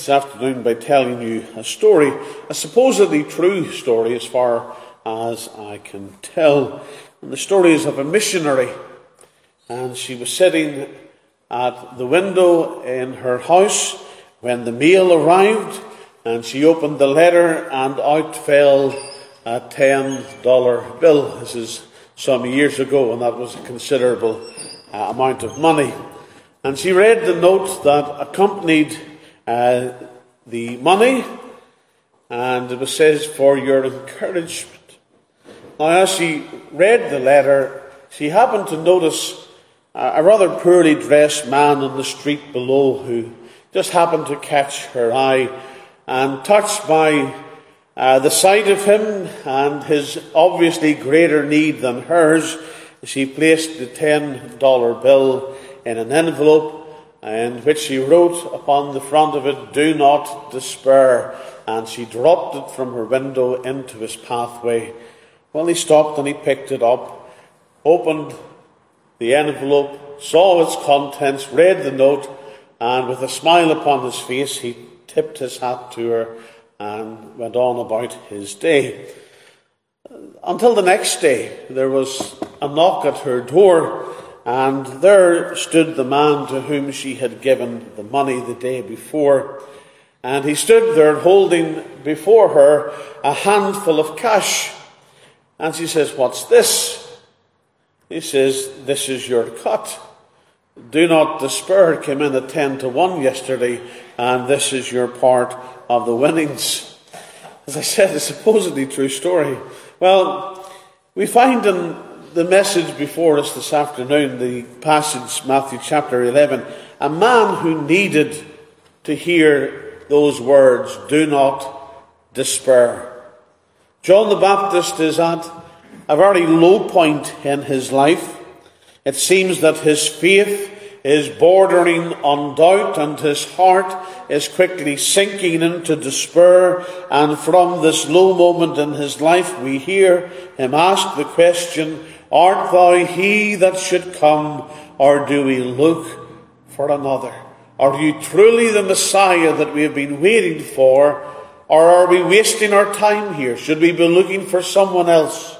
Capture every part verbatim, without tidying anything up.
this afternoon by telling you a story, a supposedly true story as far as I can tell. And the story is of a missionary, and she was sitting at the window in her house when the mail arrived, and she opened the letter and out fell a ten dollar bill. This is some years ago, and that was a considerable uh, amount of money. And she read the note that accompanied uh, the money, and it was says, "For your encouragement." Now, as she read the letter, she happened to notice a rather poorly dressed man on the street below who just happened to catch her eye, and touched by uh, the sight of him and his obviously greater need than hers, she placed the ten dollar bill in an envelope in which she wrote upon the front of it, "Do not despair," and she dropped it from her window into his pathway. Well, he stopped and he picked it up, opened the envelope, saw its contents, read the note, and with a smile upon his face, he tipped his hat to her and went on about his day. Until the next day, there was a knock at her door, and there stood the man to whom she had given the money the day before. And he stood there holding before her a handful of cash. And she says, "What's this?" He says, "This is your cut. Do not despair came in at ten to one yesterday, and this is your part of the winnings." As I said, a supposedly true story. Well, we find in the message before us this afternoon, the passage, Matthew chapter eleven, a man who needed to hear those words, "Do not despair." John the Baptist is at a very low point in his life. It seems that his faith is bordering on doubt, and his heart is quickly sinking into despair. And from this low moment in his life, we hear him ask the question, "Art thou he that should come, or do we look for another?" Are you truly the Messiah that we have been waiting for, or are we wasting our time here? Should we be looking for someone else?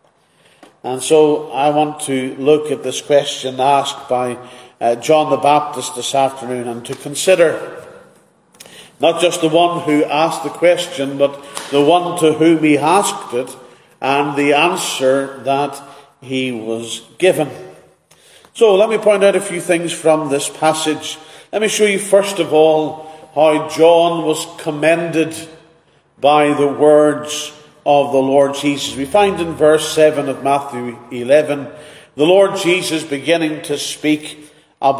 And so I want to look at this question asked by uh, John the Baptist this afternoon, and to consider not just the one who asked the question, but the one to whom he asked it, and the answer that he was given. So let me point out a few things from this passage. Let me show you first of all how John was commended by the words of the Lord Jesus. We find in verse seven of Matthew eleven, the Lord Jesus beginning to speak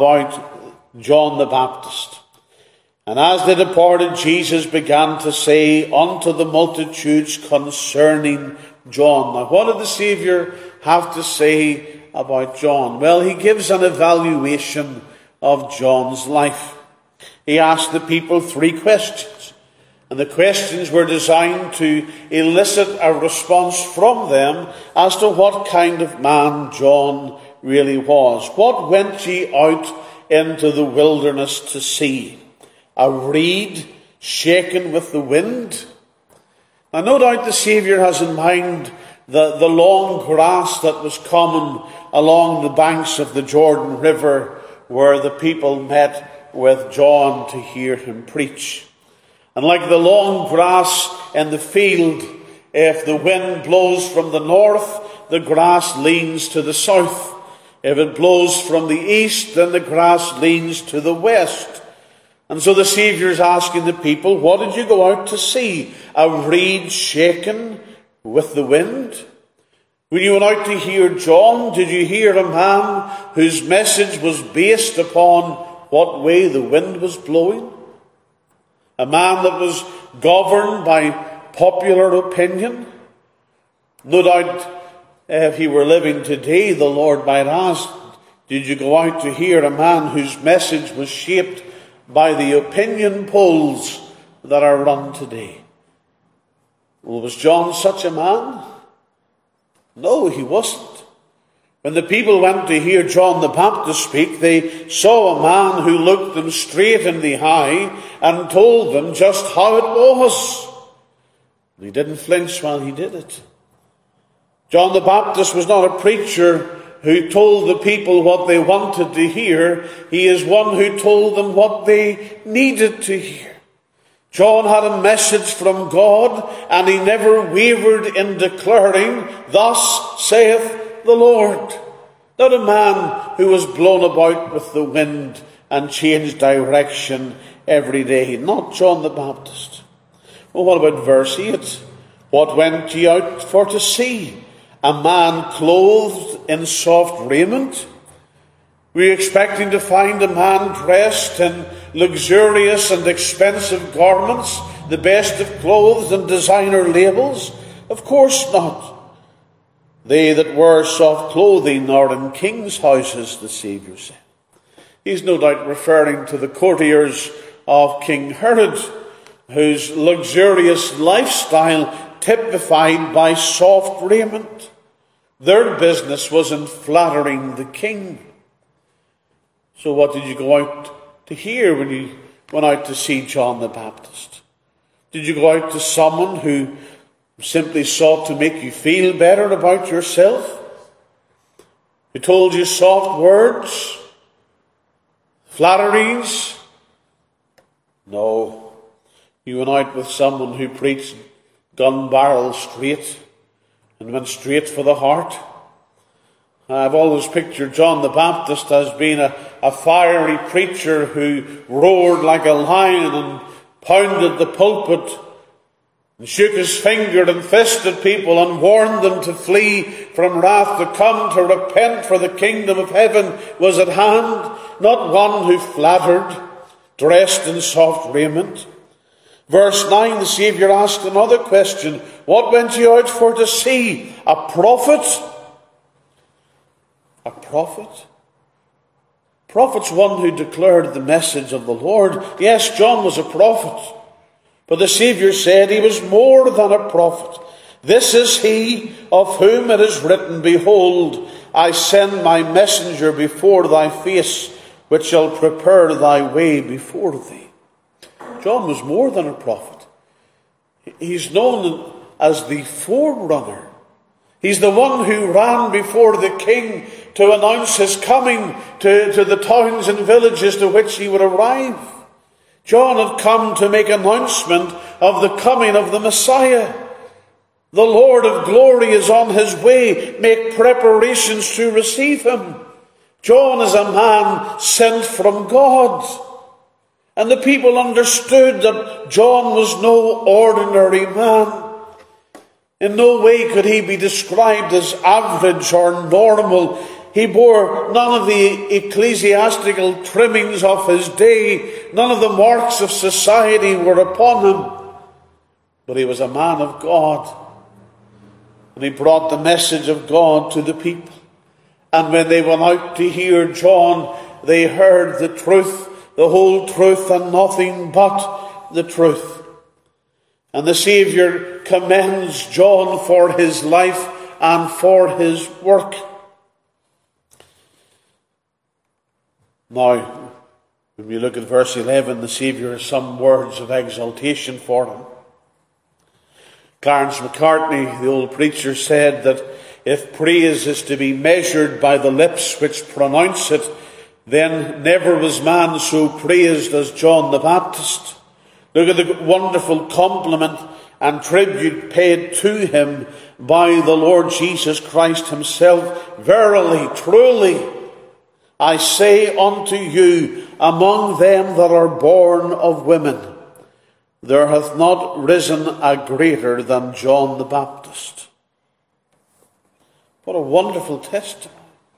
about John the Baptist. "And as they departed, Jesus began to say unto the multitudes concerning John." Now, what did the Saviour have to say about John? Well, he gives an evaluation of John's life. He asked the people three questions. And the questions were designed to elicit a response from them as to what kind of man John really was. What went ye out into the wilderness to see? A reed shaken with the wind? Now, no doubt the Saviour has in mind the, the long grass that was common along the banks of the Jordan River, where the people met with John to hear him preach. And like the long grass in the field, if the wind blows from the north, the grass leans to the south. If it blows from the east, then the grass leans to the west. And so the Saviour is asking the people, what did you go out to see? A reed shaken with the wind? When you went out to hear John, did you hear a man whose message was based upon what way the wind was blowing? A man that was governed by popular opinion? No doubt, if he were living today, the Lord might ask, did you go out to hear a man whose message was shaped by the opinion polls that are run today? Well, was John such a man? No, he wasn't. When the people went to hear John the Baptist speak, they saw a man who looked them straight in the eye and told them just how it was. And he didn't flinch while he did it. John the Baptist was not a preacher who told the people what they wanted to hear. He is one who told them what they needed to hear. John had a message from God, and he never wavered in declaring, "Thus saith the Lord." Not a man who was blown about with the wind and changed direction every day. Not John the Baptist. Well, what about verse eight? What went ye out for to see? A man clothed in soft raiment? Were you expecting to find a man dressed in luxurious and expensive garments, the best of clothes and designer labels? Of course not. They that wear soft clothing are in kings' houses, the Saviour said. He's no doubt referring to the courtiers of King Herod, whose luxurious lifestyle typified by soft raiment. Their business was in flattering the king. So what did you go out to hear when you went out to see John the Baptist? Did you go out to someone who simply sought to make you feel better about yourself? Who told you soft words? Flatteries? No. You went out with someone who preached gun barrel straight and went straight for the heart. I've always pictured John the Baptist as being a, a fiery preacher who roared like a lion and pounded the pulpit and shook his finger and fisted people and warned them to flee from wrath to come, to repent, for the kingdom of heaven was at hand. Not one who flattered, dressed in soft raiment. Verse nine, the Saviour asked another question. What went you out for to see? A prophet? A prophet? Prophet's one who declared the message of the Lord. Yes, John was a prophet. But the Saviour said he was more than a prophet. This is he of whom it is written, Behold, I send my messenger before thy face, which shall prepare thy way before thee. John was more than a prophet. He's known as the forerunner. He's the one who ran before the king to announce his coming to, to the towns and villages to which he would arrive. John had come to make announcement of the coming of the Messiah. The Lord of glory is on his way. Make preparations to receive him. John is a man sent from God. And the people understood that John was no ordinary man. In no way could he be described as average or normal. He bore none of the ecclesiastical trimmings of his day. None of the marks of society were upon him. But he was a man of God. And he brought the message of God to the people. And when they went out to hear John, they heard the truth, the whole truth, and nothing but the truth. And the Saviour commends John for his life and for his work. Now, when we look at verse eleven, the Saviour has some words of exaltation for him. Clarence Macartney, the old preacher, said that if praise is to be measured by the lips which pronounce it, then never was man so praised as John the Baptist. Look at the wonderful compliment and tribute paid to him by the Lord Jesus Christ himself. Verily, truly, I say unto you, among them that are born of women, there hath not risen a greater than John the Baptist. What a wonderful testimony.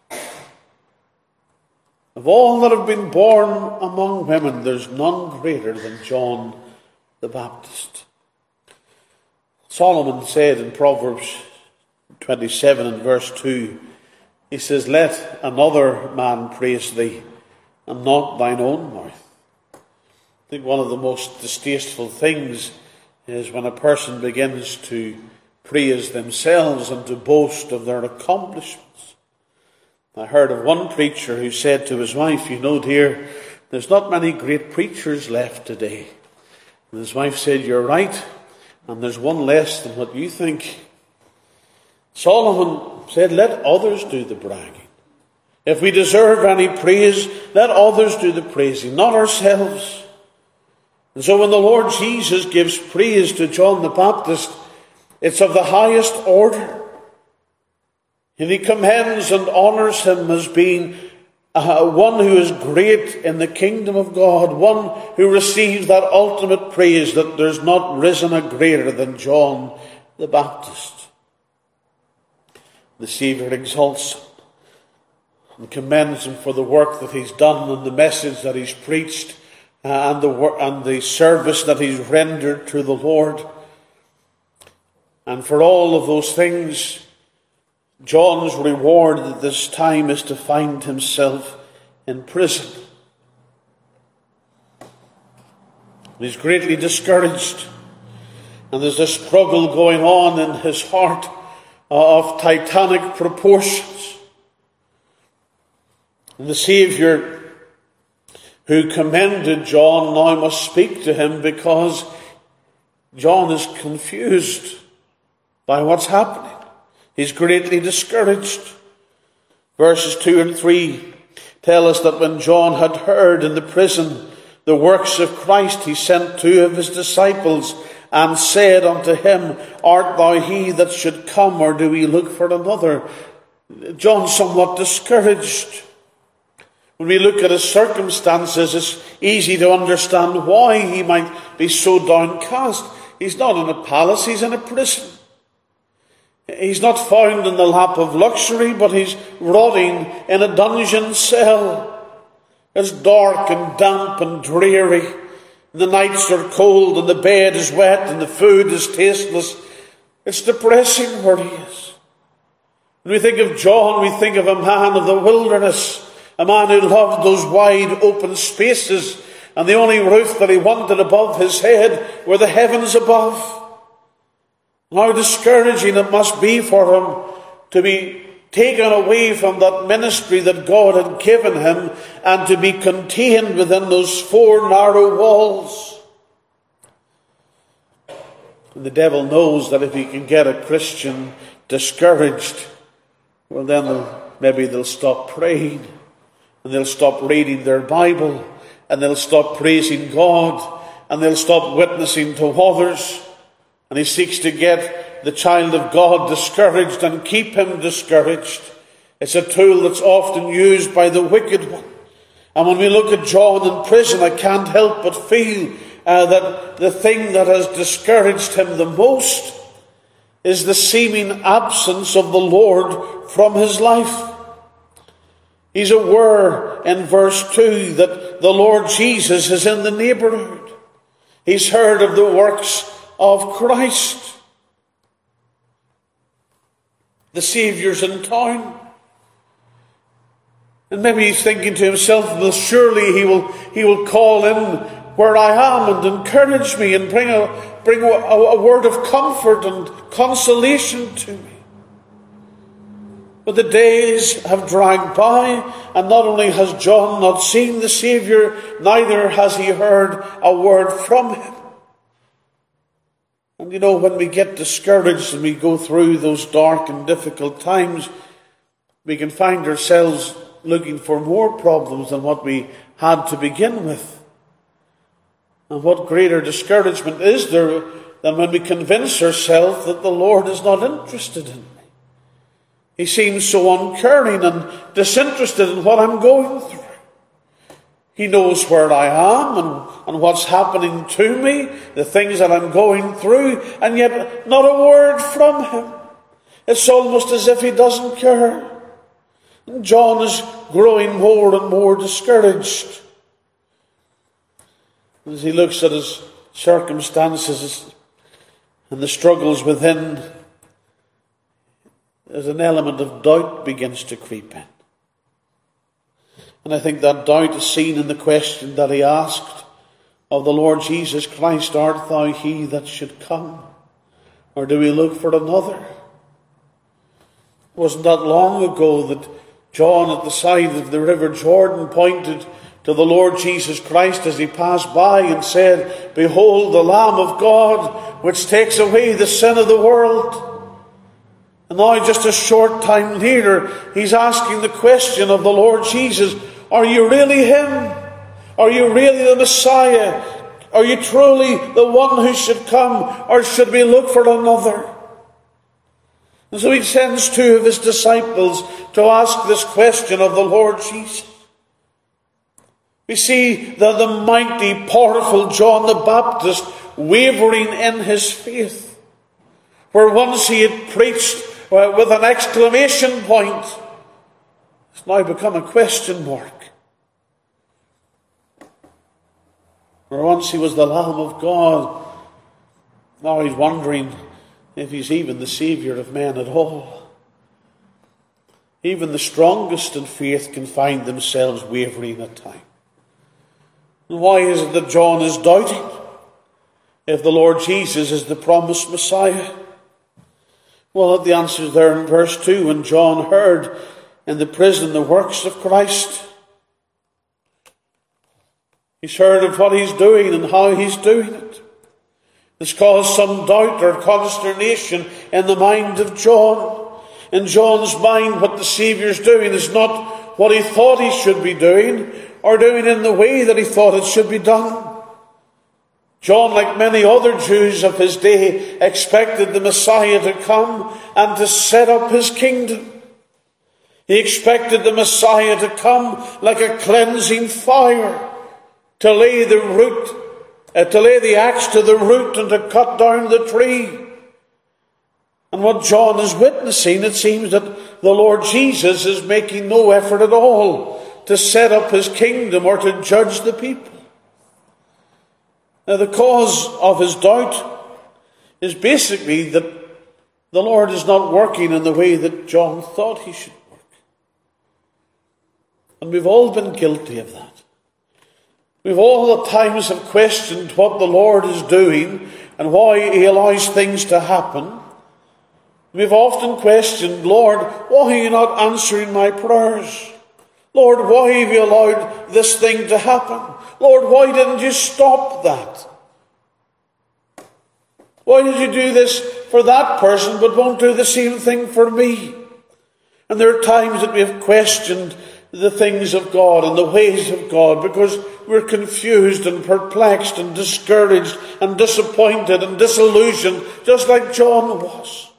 Of all that have been born among women, there's none greater than John the Baptist. Solomon said in Proverbs twenty-seven and verse two, he says, Let another man praise thee, and not thine own mouth. I think one of the most distasteful things is when a person begins to praise themselves and to boast of their accomplishments. I heard of one preacher who said to his wife, "You know, dear, there's not many great preachers left today." And his wife said, "You're right, and there's one less than what you think." Solomon said, "Let others do the bragging. If we deserve any praise, let others do the praising, not ourselves." And so when the Lord Jesus gives praise to John the Baptist, it's of the highest order. And he commends and honours him as being uh, one who is great in the kingdom of God, one who receives that ultimate praise that there's not risen a greater than John the Baptist. The Saviour exalts him and commends him for the work that he's done and the message that he's preached uh, and, the wor- and the service that he's rendered to the Lord. And for all of those things, John's reward at this time is to find himself in prison. He's greatly discouraged, and there's a struggle going on in his heart of titanic proportions. And the Saviour, who commended John, now must speak to him because John is confused by what's happening. He's greatly discouraged. Verses two and three tell us that when John had heard in the prison the works of Christ, he sent two of his disciples and said unto him, "Art thou he that should come, or do we look for another?" John's somewhat discouraged. When we look at his circumstances, it's easy to understand why he might be so downcast. He's not in a palace, he's in a prison. He's not found in the lap of luxury, but he's rotting in a dungeon cell. It's dark and damp and dreary. The nights are cold and the bed is wet and the food is tasteless. It's depressing where he is. When we think of John, we think of a man of the wilderness, a man who loved those wide open spaces, and the only roof that he wanted above his head were the heavens above. How discouraging it must be for him to be taken away from that ministry that God had given him and to be contained within those four narrow walls. And the devil knows that if he can get a Christian discouraged, well then they'll, maybe they'll stop praying, and they'll stop reading their Bible, and they'll stop praising God, and they'll stop witnessing to others. And he seeks to get the child of God discouraged and keep him discouraged. It's a tool that's often used by the wicked one. And when we look at John in prison, I can't help but feel uh, that the thing that has discouraged him the most is the seeming absence of the Lord from his life. He's aware in verse two that the Lord Jesus is in the neighbourhood. He's heard of the works of Christ. The Saviour's in town. And maybe he's thinking to himself, well, surely he will he will call in where I am and encourage me and bring a bring a, a word of comfort and consolation to me. But the days have dragged by, and not only has John not seen the Saviour, neither has he heard a word from him. And you know, when we get discouraged and we go through those dark and difficult times, we can find ourselves looking for more problems than what we had to begin with. And what greater discouragement is there than when we convince ourselves that the Lord is not interested in me? He seems so uncaring and disinterested in what I'm going through. He knows where I am and, and what's happening to me, the things that I'm going through, and yet not a word from him. It's almost as if he doesn't care. And John is growing more and more discouraged. As he looks at his circumstances and the struggles within, there's an element of doubt begins to creep in. And I think that doubt is seen in the question that he asked of the Lord Jesus Christ, "Art thou he that should come? Or do we look for another?" It wasn't that long ago that John at the side of the river Jordan pointed to the Lord Jesus Christ as he passed by and said, "Behold the Lamb of God, which takes away the sin of the world." And now, just a short time later, he's asking the question of the Lord Jesus, are you really him? Are you really the Messiah? Are you truly the one who should come, or should we look for another? And so he sends two of his disciples to ask this question of the Lord Jesus. We see that the mighty, powerful John the Baptist wavering in his faith, where once he had preached uh, with an exclamation point, it's now become a question mark. Where once he was the Lamb of God, now he's wondering if he's even the Saviour of men at all. Even the strongest in faith can find themselves wavering at times. And why is it that John is doubting if the Lord Jesus is the promised Messiah? Well, the answer is there in verse two. When John heard in the prison the works of Christ, he's heard of what he's doing and how he's doing it. It's caused some doubt or consternation in the mind of John. In John's mind, what the Saviour's doing is not what he thought he should be doing, or doing in the way that he thought it should be done. John, like many other Jews of his day, expected the Messiah to come and to set up his kingdom. He expected the Messiah to come like a cleansing fire, to lay the root, uh, to lay the axe to the root and to cut down the tree. And what John is witnessing, it seems that the Lord Jesus is making no effort at all to set up his kingdom or to judge the people. Now, the cause of his doubt is basically that the Lord is not working in the way that John thought he should work. And we've all been guilty of that. We've all at times have questioned what the Lord is doing and why he allows things to happen. We've often questioned, Lord, why are you not answering my prayers? Lord, why have you allowed this thing to happen? Lord, why didn't you stop that? Why did you do this for that person but won't do the same thing for me? And there are times that we have questioned the things of God and the ways of God because we're confused and perplexed and discouraged and disappointed and disillusioned, just like John was.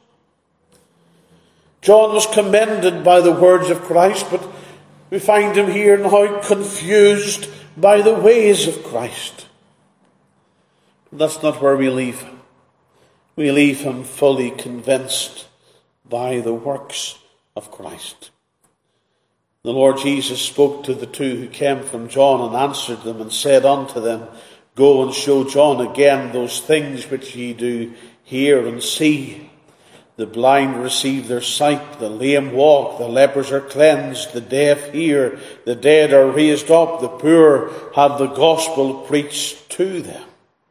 John was commended by the words of Christ, but we find him here now confused by the ways of Christ. That's not where we leave him. We leave him fully convinced by the works of Christ. The Lord Jesus spoke to the two who came from John and answered them and said unto them, Go and show John again those things which ye do hear and see. The blind receive their sight, the lame walk, the lepers are cleansed, the deaf hear, the dead are raised up, the poor have the gospel preached to them.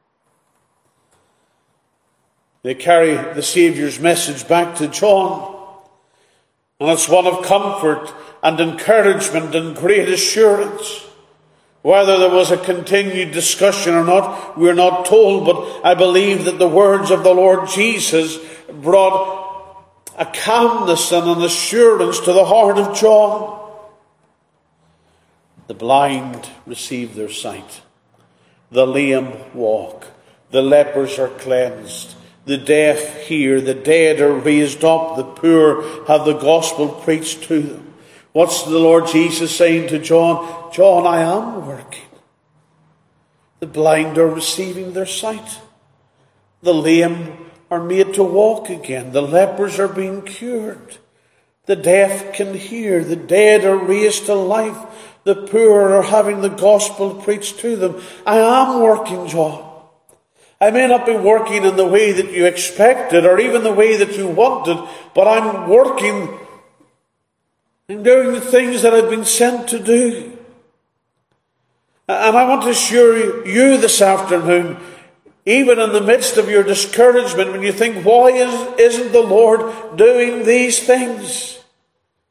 They carry the Saviour's message back to John, and it's one of comfort and encouragement and great assurance. Whether there was a continued discussion or not, we're not told, but I believe that the words of the Lord Jesus brought a calmness and an assurance to the heart of John. The blind receive their sight. The lame walk. The lepers are cleansed. The deaf hear. The dead are raised up. The poor have the gospel preached to them. What's the Lord Jesus saying to John? John, I am working. The blind are receiving their sight. The lame are made to walk again. The lepers are being cured. The deaf can hear. The dead are raised to life. The poor are having the gospel preached to them. I am working, John. I may not be working in the way that you expected or even the way that you wanted, but I'm working and doing the things that I've been sent to do. And I want to assure you this afternoon, even in the midst of your discouragement, when you think, why is, isn't the Lord doing these things?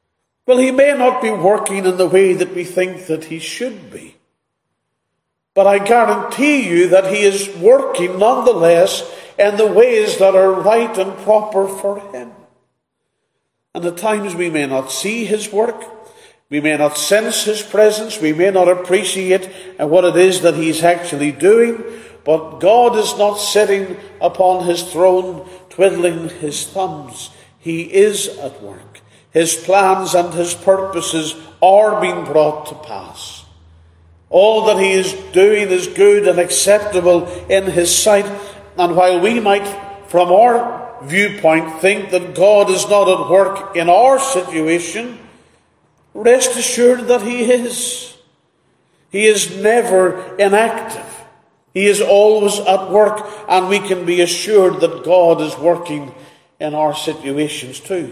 Well, he may not be working in the way that we think that he should be. But I guarantee you that he is working nonetheless in the ways that are right and proper for him. And at times we may not see his work. We may not sense his presence. We may not appreciate what it is that he's actually doing. But God is not sitting upon his throne twiddling his thumbs. He is at work. His plans and his purposes are being brought to pass. All that he is doing is good and acceptable in his sight. And while we might, from our viewpoint, think that God is not at work in our situation, rest assured that he is. He is never inactive. He is always at work, and we can be assured that God is working in our situations too.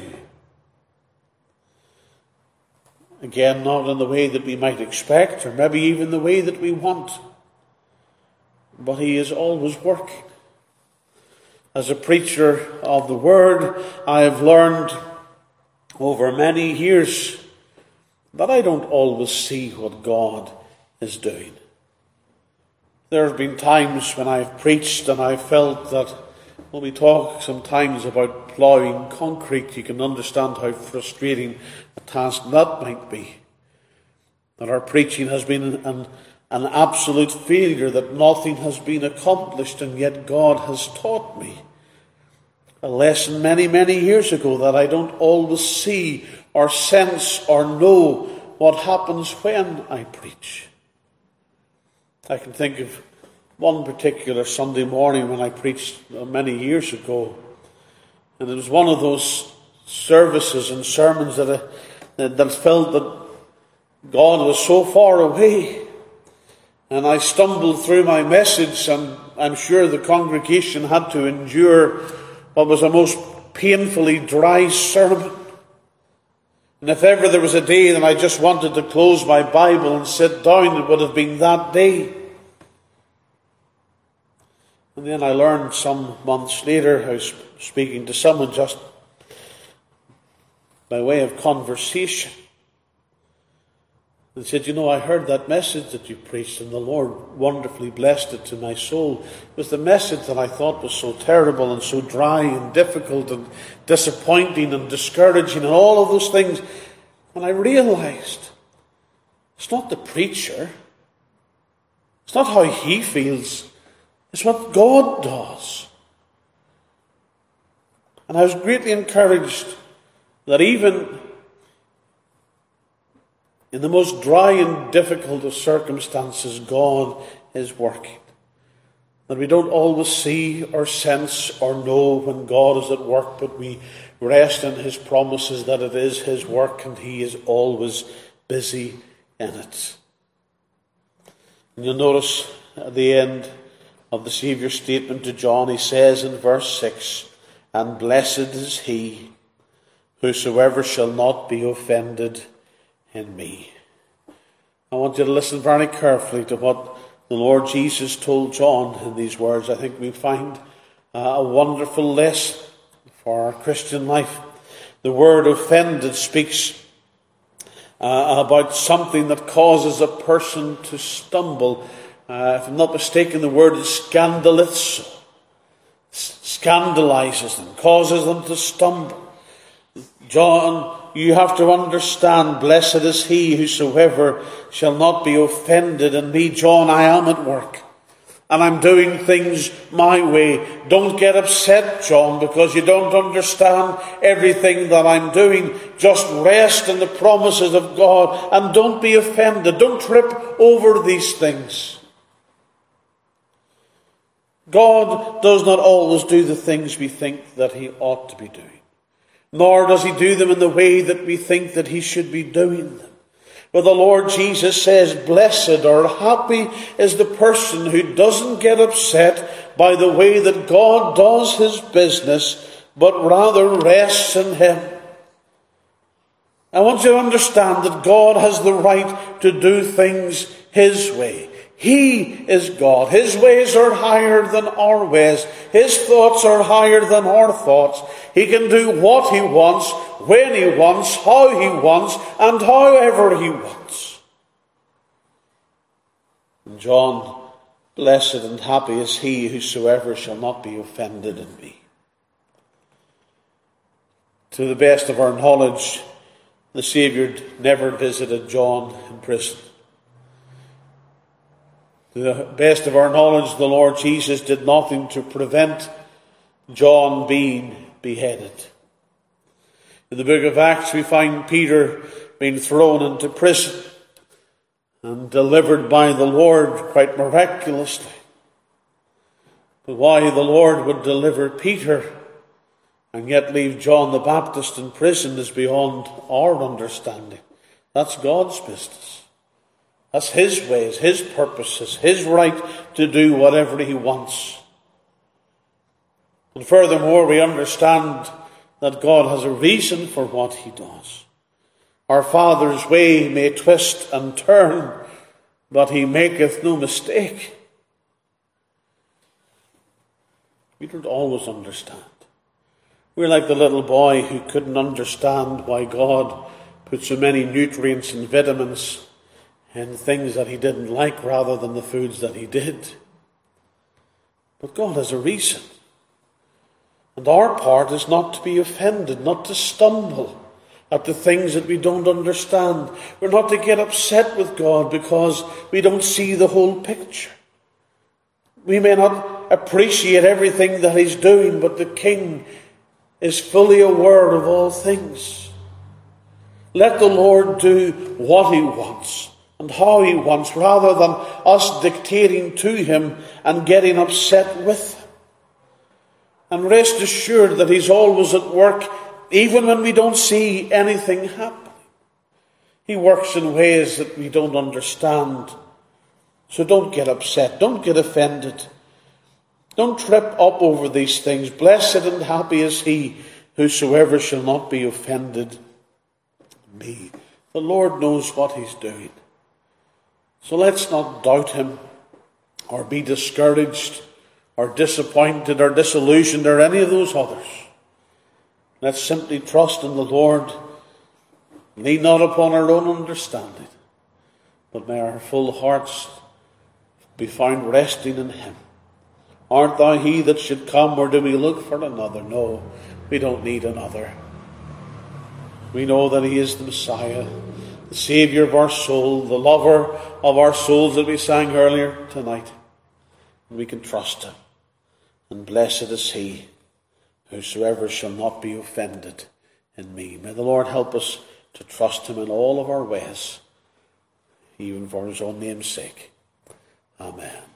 Again, not in the way that we might expect, or maybe even the way that we want, but he is always working. As a preacher of the Word, I have learned over many years that I don't always see what God is doing. There have been times when I've preached and I've felt that when we talk sometimes about ploughing concrete, you can understand how frustrating a task that might be. That our preaching has been an, an absolute failure, that nothing has been accomplished, and yet God has taught me a lesson many, many years ago that I don't always see or sense or know what happens when I preach. I can think of one particular Sunday morning when I preached many years ago, and it was one of those services and sermons that I, that felt that God was so far away, and I stumbled through my message, and I'm sure the congregation had to endure what was a most painfully dry sermon. And if ever there was a day that I just wanted to close my Bible and sit down, it would have been that day. And then I learned some months later, I was speaking to someone just by way of conversation, and said, you know, I heard that message that you preached, and the Lord wonderfully blessed it to my soul. It was the message that I thought was so terrible and so dry and difficult and disappointing and discouraging and all of those things. And I realized it's not the preacher. It's not how he feels. It's what God does. And I was greatly encouraged that even in the most dry and difficult of circumstances, God is working. That we don't always see or sense or know when God is at work, but we rest in his promises that it is his work and he is always busy in it. And you'll notice at the end of the Saviour's statement to John, he says in verse six, and blessed is he whosoever shall not be offended in me. I want you to listen very carefully to what the Lord Jesus told John in these words. I think we find uh, a wonderful lesson for our Christian life. The word offended speaks uh, about something that causes a person to stumble. Uh, if I'm not mistaken, the word is scandalizo. Scandalizes them, causes them to stumble. John, you have to understand, blessed is he whosoever shall not be offended in me. John, I am at work, and I'm doing things my way. Don't get upset, John, because you don't understand everything that I'm doing. Just rest in the promises of God, and don't be offended. Don't trip over these things. God does not always do the things we think that he ought to be doing. Nor does he do them in the way that we think that he should be doing them. But the Lord Jesus says, blessed or happy is the person who doesn't get upset by the way that God does his business, but rather rests in him. I want you to understand that God has the right to do things his way. He is God. His ways are higher than our ways. His thoughts are higher than our thoughts. He can do what he wants, when he wants, how he wants, and however he wants. And John, blessed and happy is he whosoever shall not be offended in me. To the best of our knowledge, the Saviour never visited John in prison. To the best of our knowledge, the Lord Jesus did nothing to prevent John being beheaded. In the book of Acts, we find Peter being thrown into prison and delivered by the Lord quite miraculously. But why the Lord would deliver Peter and yet leave John the Baptist in prison is beyond our understanding. That's God's business. That's his ways, his purposes, his right to do whatever he wants. And furthermore, we understand that God has a reason for what he does. Our Father's way may twist and turn, but he maketh no mistake. We don't always understand. We're like the little boy who couldn't understand why God put so many nutrients and vitamins in things that he didn't like rather than the foods that he did. But God has a reason. And our part is not to be offended, not to stumble at the things that we don't understand. We're not to get upset with God because we don't see the whole picture. We may not appreciate everything that he's doing, but the King is fully aware of all things. Let the Lord do what he wants and how he wants, rather than us dictating to him and getting upset with him. And rest assured that he's always at work, even when we don't see anything happening. He works in ways that we don't understand. So don't get upset. Don't get offended. Don't trip up over these things. Blessed and happy is he whosoever shall not be offended in me. The Lord knows what he's doing. So let's not doubt him or be discouraged or disappointed or disillusioned or any of those others. Let's simply trust in the Lord. Lean not upon our own understanding, but may our full hearts be found resting in him. Art thou he that should come, or do we look for another? No, we don't need another. We know that he is the Messiah, the Saviour of our soul, the lover of our souls that we sang earlier tonight. And we can trust him. And blessed is he whosoever shall not be offended in me. May the Lord help us to trust him in all of our ways, even for his own name's sake. Amen.